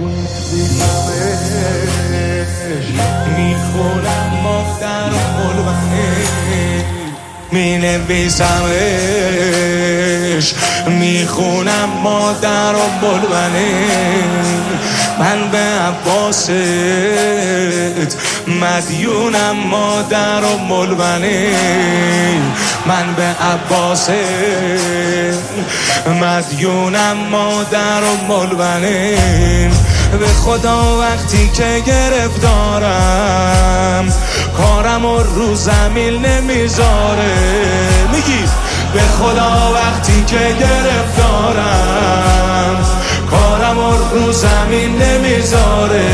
میخونم مادر و مینویسمش، میخونم مادر و بلبنه. من به عباست مدیونم مادر و بلبنه. من به عباست مدیونم مادر و بلبنه. به خدا وقتی که گرفتارم کارم رو زمین نمیذاره. میگی به خدا وقتی که گرفتارم کارم رو زمین نمیذاره.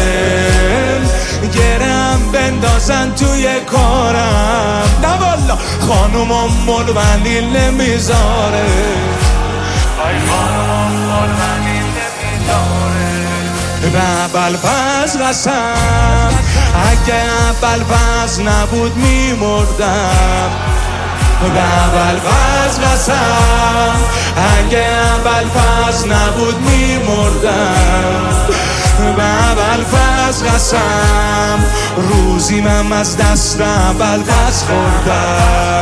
گرم بندازن توی کارم، نه والا خانومم ملونی نمیذاره. ای خانومم ملونی نمیذاره. به ابوالفضل قسم اگه ابوالفضل نبود میمردم. به ابوالفضل قسم اگه ابوالفضل نبود میمردم. به ابوالفضل قسم روزی من از دست ابوالفضل خوردم.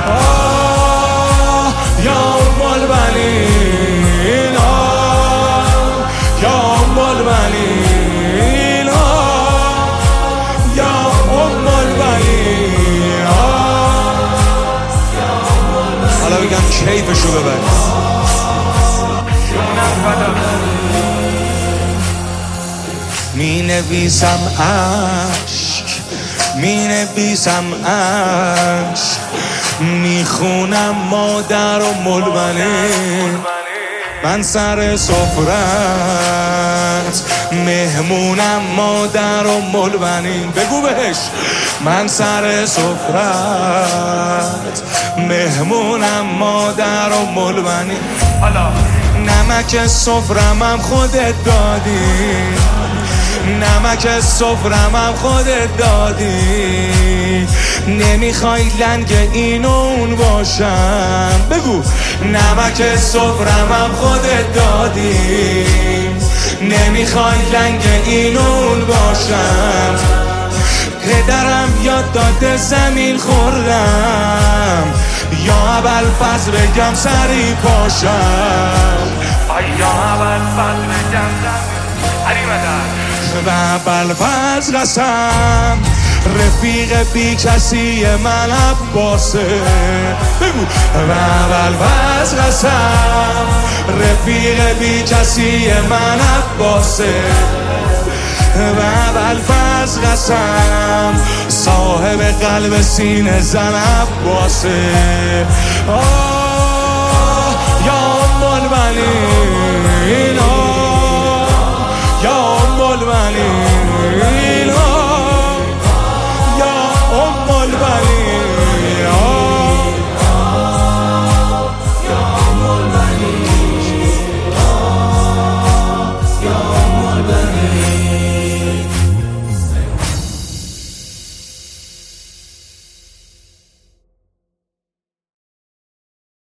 آه یا بلبلین، آه یا بلبلین، آه یا بلبلین، آه. حالا بگم کیفشو ببر. می نویسم عشق، می نویسم عشق، می خونم مادر و ملبنه. من سر سفرت مهمونم مادر و ملبنین. بگو بهش من سر سفرت مهمونم مادر و ملبنین. نمک سفرمم خودت دادی، نمک سفرمم خودت دادی. نمیخوای لنگ این و اون باشم. بگو نمک سفرمم خودت دادی. نمیخوای لنگ این و اون باشم. پدرم یاد داده زمین خوردم، یا ابوالفضل بگم سری پاشم. یا ابوالفضل بگم سری به ابوالفضل قسم رفیق بی کسی من عباسه. بگو به ابوالفضل قسم رفیق بی کسی من عباسه. به ابوالفضل قسم صاحب قلب سینه زن عباسه. آه یا بلبلی،